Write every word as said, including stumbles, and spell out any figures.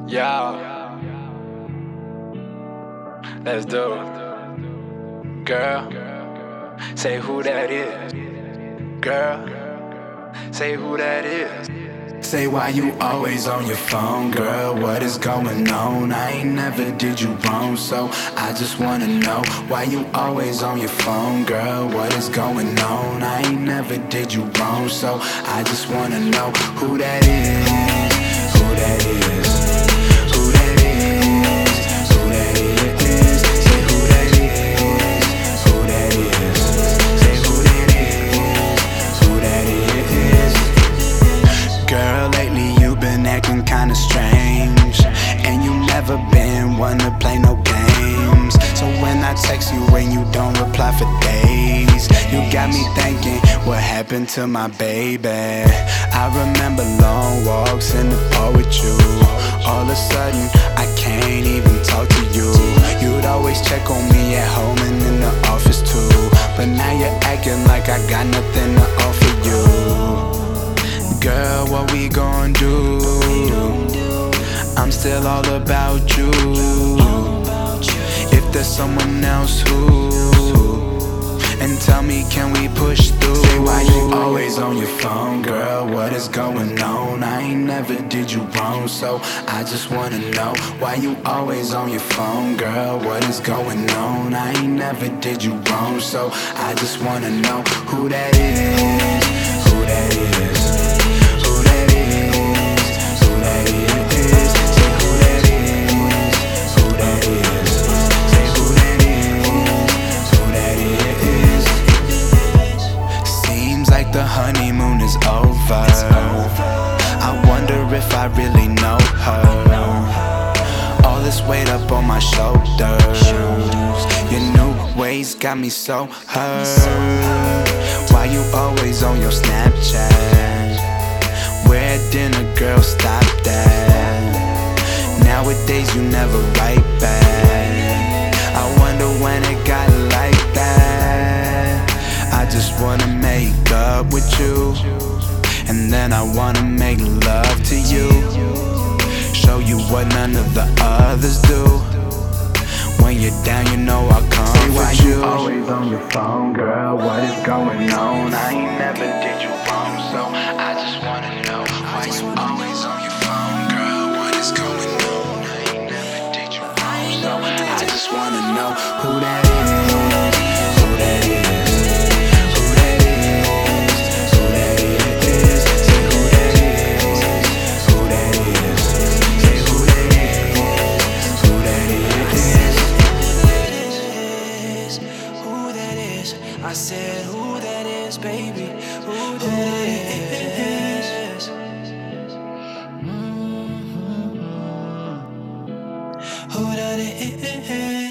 Yeah, let's do it. Girl, say who that is. Girl, say who that is. Say why you always on your phone, girl, what is going on? I ain't never did you wrong, so I just wanna know why you always on your phone, girl, what is going on? I ain't never did you wrong, so I just wanna know who that is, who that is, who that is, who that is. Say who that is, who that is. Say who that is, who that is. Girl, lately you been acting kinda strange, and you never been one to play no games. So when I text you and you don't reply for days, you got me thinking, what happened to my baby? I remember long walks in the park with you. All of a sudden, I can't even talk to you. You'd always check on me at home and in the office too, but now you're acting like I got nothing to offer you. Girl, what we gon' do? I'm still all about you. If there's someone else, who? And tell me, can we push through? Say why you always on your phone, girl, what is going on? I ain't never did you wrong, so I just wanna know why you always on your phone, girl, what is going on? I ain't never did you wrong, so I just wanna know who that is, who that is. The honeymoon is over. I wonder if I really know her. All this weight up on my shoulders. Your new ways got me so hurt. Why you always on your Snapchat? Where at dinner, girl, stop that. Nowadays you never write back. I wonder when it got like that. I just wanna make up with you, and then I wanna make love to you. Show you what none of the others do. When you're down, you know I'll come Say why with you. you always on your phone, girl, what is going on? I ain't never did you wrong, so I just wanna know why you always on your phone, girl, what is going on? I ain't never did you wrong, so I just wanna know who that is, who that is. I said, who that is, baby? Who that is? Mm-hmm. Who that is?